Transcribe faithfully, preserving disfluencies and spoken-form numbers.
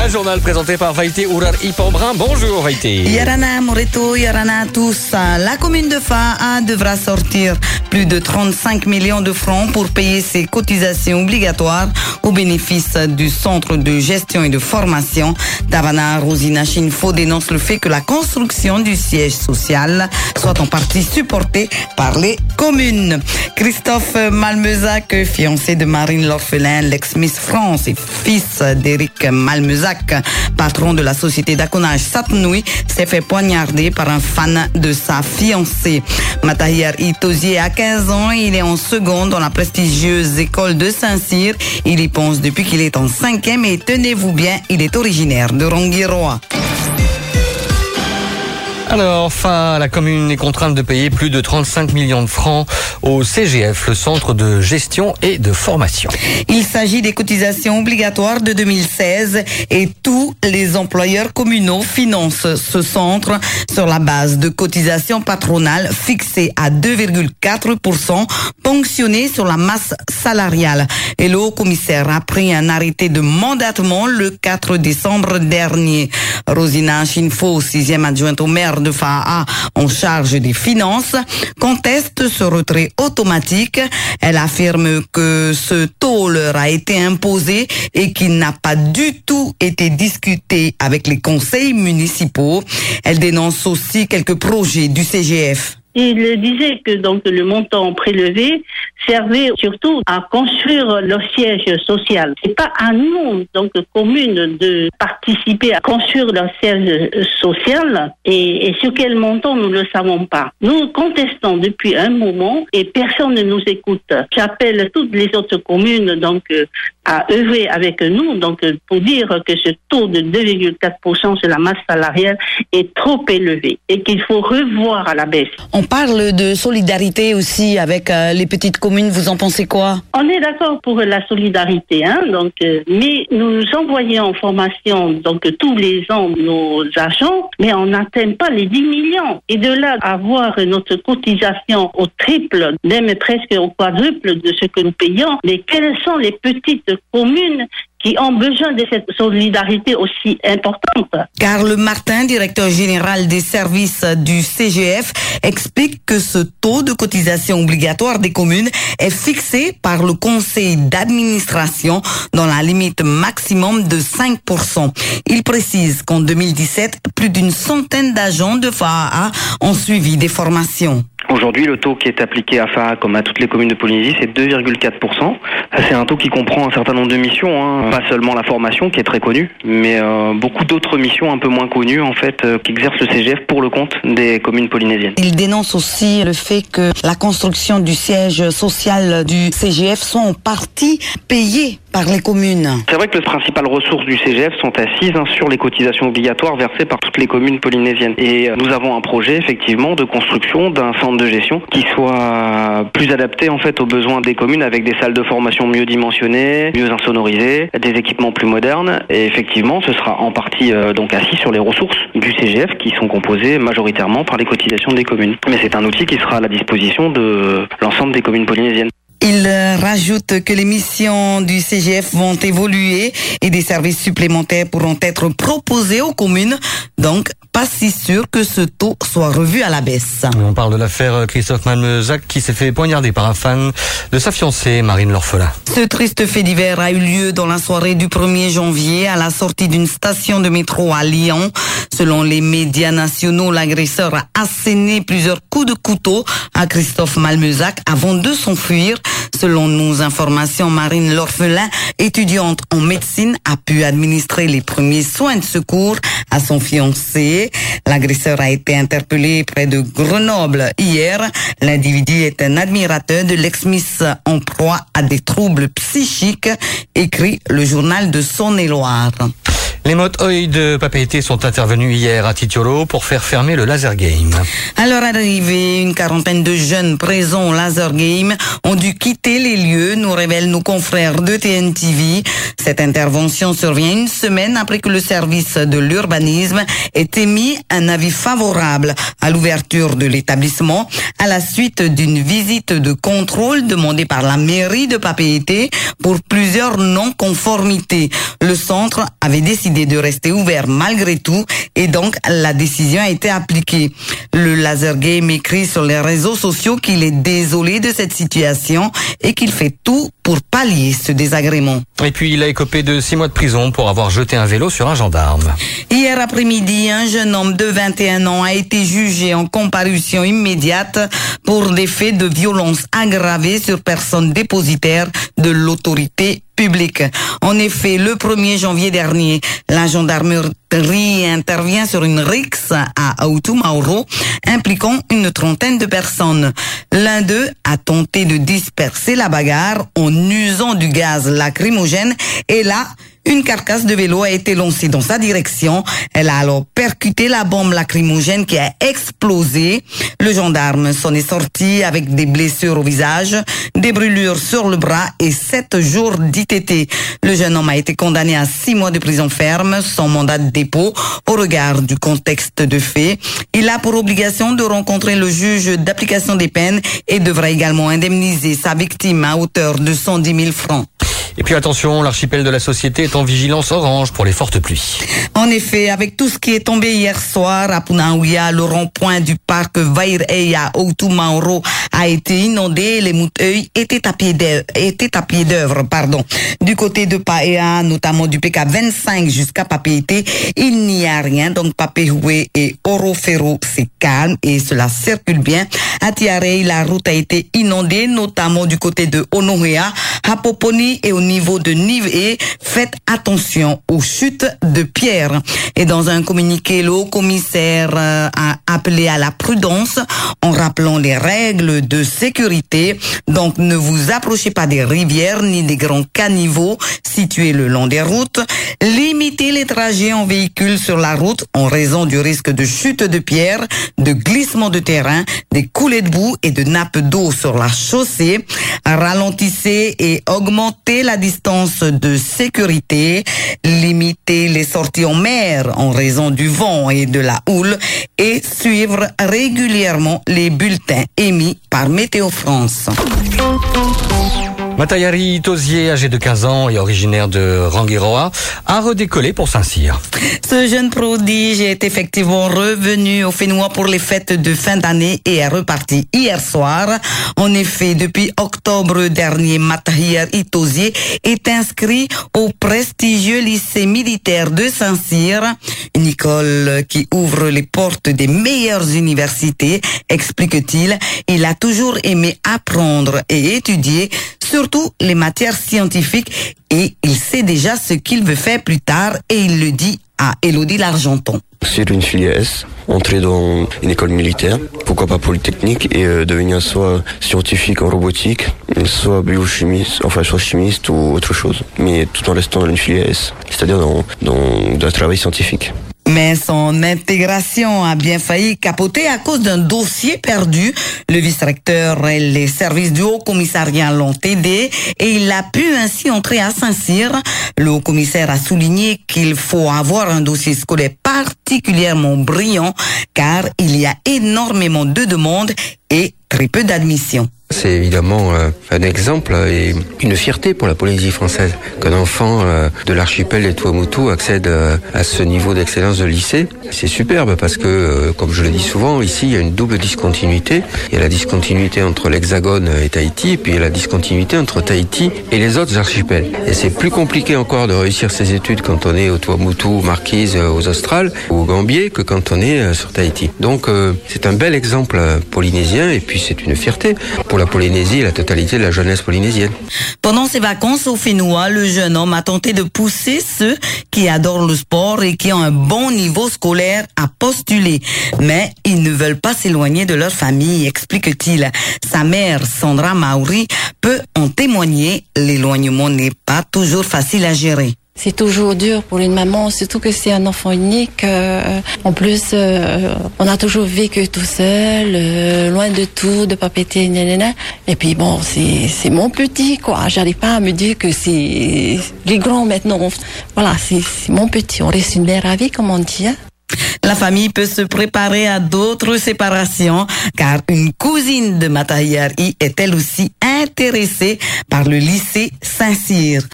Un journal présenté par Vaïté Ourar Ipambrin. Bonjour Vaïté. Yarana Moreto, Yarana à tous. La commune de Fa'a devra sortir plus de trente-cinq millions de francs pour payer ses cotisations obligatoires au bénéfice du centre de gestion et de formation. Davana Rosina Chinfo dénonce le fait que la construction du siège social soit en partie supportée par les communes. Christophe Malmezac, fiancé de Marine L'Orphelin, l'ex-Miss France et fils d'Éric Malmezac, patron de la société d'accounage Satnoui, s'est fait poignarder par un fan de sa fiancée. Matahir Itozier a quinze ans et il est en seconde dans la prestigieuse école de Saint-Cyr. Il y pense depuis qu'il est en cinquième et tenez-vous bien, il est originaire de Ronguiroa. Alors, Fa'a, la commune est contrainte de payer plus de trente-cinq millions de francs au C G F, le centre de gestion et de formation. Il s'agit des cotisations obligatoires de deux mille seize et tous les employeurs communaux financent ce centre sur la base de cotisations patronales fixées à deux virgule quatre pour cent, ponctionnées sur la masse salariale. Et le haut-commissaire a pris un arrêté de mandatement le quatre décembre dernier. Rosina Chinfo, sixième adjointe au maire de Fa'a en charge des finances, conteste ce retrait automatique. Elle affirme que ce taux leur a été imposé et qu'il n'a pas du tout été discuté avec les conseils municipaux. Elle dénonce aussi quelques projets du C G F. Il disait que donc le montant prélevé servait surtout à construire leur siège social. C'est pas à nous, donc commune, de participer à construire leur siège social et, et sur quel montant nous ne le savons pas. Nous contestons depuis un moment et personne ne nous écoute. J'appelle toutes les autres communes donc à œuvrer avec nous donc pour dire que ce taux de deux virgule quatre pour cent sur la masse salariale est trop élevé et qu'il faut revoir à la baisse. On parle de solidarité aussi avec euh, les petites communes, vous en pensez quoi? On est d'accord pour la solidarité, hein, donc, euh, mais nous envoyons en formation donc tous les ans nos agents, mais on n'atteint pas les dix millions. Et de là, avoir notre cotisation au triple, même presque au quadruple de ce que nous payons, mais quelles sont les petites communes qui ont besoin de cette solidarité aussi importante? Carl Martin, directeur général des services du C G F, explique que ce taux de cotisation obligatoire des communes est fixé par le conseil d'administration dans la limite maximum de cinq pour cent. Il précise qu'en deux mille dix-sept, plus d'une centaine d'agents de Fa'a ont suivi des formations. Aujourd'hui, le taux qui est appliqué à Fa'a comme à toutes les communes de Polynésie, c'est deux virgule quatre pour cent. C'est un taux qui comprend un certain nombre de missions, hein. Pas seulement la formation qui est très connue, mais euh, beaucoup d'autres missions un peu moins connues en fait euh, qu'exerce le C G F pour le compte des communes polynésiennes. Il dénonce aussi le fait que la construction du siège social du C G F soit en partie payée par les communes. C'est vrai que les principales ressources du C G F sont assises hein, sur les cotisations obligatoires versées par toutes les communes polynésiennes. Et euh, nous avons un projet effectivement de construction d'un centre de gestion qui soit plus adapté en fait aux besoins des communes avec des salles de formation mieux dimensionnées, mieux insonorisées, des équipements plus modernes. Et effectivement, ce sera en partie euh, donc assis sur les ressources du C G F qui sont composées majoritairement par les cotisations des communes. Mais c'est un outil qui sera à la disposition de l'ensemble des communes polynésiennes. Il rajoute que les missions du C G F vont évoluer et des services supplémentaires pourront être proposés aux communes. Donc, pas si sûr que ce taux soit revu à la baisse. On parle de l'affaire Christophe Malmezac qui s'est fait poignarder par un fan de sa fiancée Marine L'Orphelin. Ce triste fait divers a eu lieu dans la soirée du premier janvier à la sortie d'une station de métro à Lyon. Selon les médias nationaux, l'agresseur a asséné plusieurs coups de couteau à Christophe Malmezac avant de s'enfuir. Selon nos informations, Marine L'Orphelin, étudiante en médecine, a pu administrer les premiers soins de secours à son fiancé. L'agresseur a été interpellé près de Grenoble hier. L'individu est un admirateur de l'ex-Miss en proie à des troubles psychiques, écrit le journal de Saône-et-Loire. Les mots Oi de Papeete sont intervenus hier à Titiolo pour faire fermer le laser game. À leur arrivée, une quarantaine de jeunes présents au laser game ont dû quitter les lieux, nous révèlent nos confrères de T N T V. Cette intervention survient une semaine après que le service de l'urbanisme ait émis un avis favorable à l'ouverture de l'établissement à la suite d'une visite de contrôle demandée par la mairie de Papeete pour plusieurs non-conformités. Le centre avait décidé décidé de rester ouvert malgré tout et donc la décision a été appliquée. Le laser game écrit sur les réseaux sociaux qu'il est désolé de cette situation et qu'il fait tout pour pallier ce désagrément. Et puis il a écopé de six mois de prison pour avoir jeté un vélo sur un gendarme. Hier après-midi, un jeune homme de vingt et un ans a été jugé en comparution immédiate pour des faits de violence aggravée sur personne dépositaire de l'autorité publique. En effet, le premier janvier dernier, la gendarmerie intervient sur une rixe à Autu Mauro, impliquant une trentaine de personnes. L'un d'eux a tenté de disperser la bagarre en usant du gaz lacrymogène et là, une carcasse de vélo a été lancée dans sa direction. Elle a alors percuté la bombe lacrymogène qui a explosé. Le gendarme s'en est sorti avec des blessures au visage, des brûlures sur le bras et sept jours d'I T T. Le jeune homme a été condamné à six mois de prison ferme sans mandat de dépôt au regard du contexte de fait. Il a pour obligation de rencontrer le juge d'application des peines et devra également indemniser sa victime à hauteur de cent dix mille francs. Et puis attention, l'archipel de la Société est en vigilance orange pour les fortes pluies. En effet, avec tout ce qui est tombé hier soir à Punaouia, le rond-point du parc Vaireia à Autu Mauro a été inondé. Les mouteuils étaient à pied d'œuvre, étaient à pied d'œuvre, pardon. Du côté de Paea, notamment du P K vingt-cinq jusqu'à Papeete, il n'y a rien. Donc Papehue et Orofero, c'est calme et cela circule bien. À Tiarei, la route a été inondée, notamment du côté de Onohea, à Poponi et au niveau de Nive. Faites attention aux chutes de pierres. Et dans un communiqué, le haut-commissaire euh, a appelé à la prudence en rappelant les règles de sécurité. Donc, ne vous approchez pas des rivières ni des grands caniveaux situés le long des routes. Limitez les trajets en véhicule sur la route en raison du risque de chute de pierres, de glissement de terrain, des coulées de boue et de nappes d'eau sur la chaussée. Ralentissez et augmentez la distance de sécurité. Limitez les sorties en mer en raison du vent et de la houle et suivre régulièrement les bulletins émis par Météo France. Matayari Tosier, âgé de quinze ans et originaire de Rangiroa, a redécollé pour Saint-Cyr. Ce jeune prodige est effectivement revenu au Fénois pour les fêtes de fin d'année et est reparti hier soir. En effet, depuis octobre dernier, Matayari Tosier est inscrit au prestigieux lycée militaire de Saint-Cyr, une école qui ouvre les portes des meilleures universités, explique-t-il. Il a toujours aimé apprendre et étudier, surtout les matières scientifiques, et il sait déjà ce qu'il veut faire plus tard et il le dit à Élodie L'Argenton. Sur une filière S, entrer dans une école militaire, pourquoi pas polytechnique, et euh, devenir soit scientifique en robotique, soit biochimiste, enfin soit chimiste ou autre chose, mais tout en restant dans une filière S, c'est-à-dire dans, dans, dans un travail scientifique. Mais son intégration a bien failli capoter à cause d'un dossier perdu. Le vice-recteur et les services du Haut-Commissariat l'ont aidé et il a pu ainsi entrer à Saint-Cyr. Le Haut-Commissaire a souligné qu'il faut avoir un dossier scolaire particulièrement brillant car il y a énormément de demandes et très peu d'admissions. C'est évidemment euh, un exemple et une fierté pour la Polynésie française qu'un enfant euh, de l'archipel des Tuamotu accède euh, à ce niveau d'excellence de lycée. C'est superbe parce que, euh, comme je le dis souvent, ici il y a une double discontinuité. Il y a la discontinuité entre l'Hexagone et Tahiti et puis il y a la discontinuité entre Tahiti et les autres archipels. Et c'est plus compliqué encore de réussir ses études quand on est au Tuamotu, Marquises, aux Australes ou au Gambier que quand on est euh, sur Tahiti. Donc euh, c'est un bel exemple euh, polynésien et puis c'est une fierté pour la Polynésie et la totalité de la jeunesse polynésienne. Pendant ses vacances au Fénois, le jeune homme a tenté de pousser ceux qui adorent le sport et qui ont un bon niveau scolaire à postuler. Mais ils ne veulent pas s'éloigner de leur famille, explique-t-il. Sa mère, Sandra Mauri, peut en témoigner. L'éloignement n'est pas toujours facile à gérer. C'est toujours dur pour une maman, surtout que c'est un enfant unique. Euh, en plus, euh, on a toujours vécu tout seul, euh, loin de tout, de Papeete, nanana. Et puis bon, c'est c'est mon petit, quoi. J'arrive pas à me dire que c'est les grands maintenant. Voilà, c'est c'est mon petit. On reste une mère à vie, comme on dit. Hein. La famille peut se préparer à d'autres séparations car une cousine de Matayari est elle aussi intéressée par le lycée Saint-Cyr.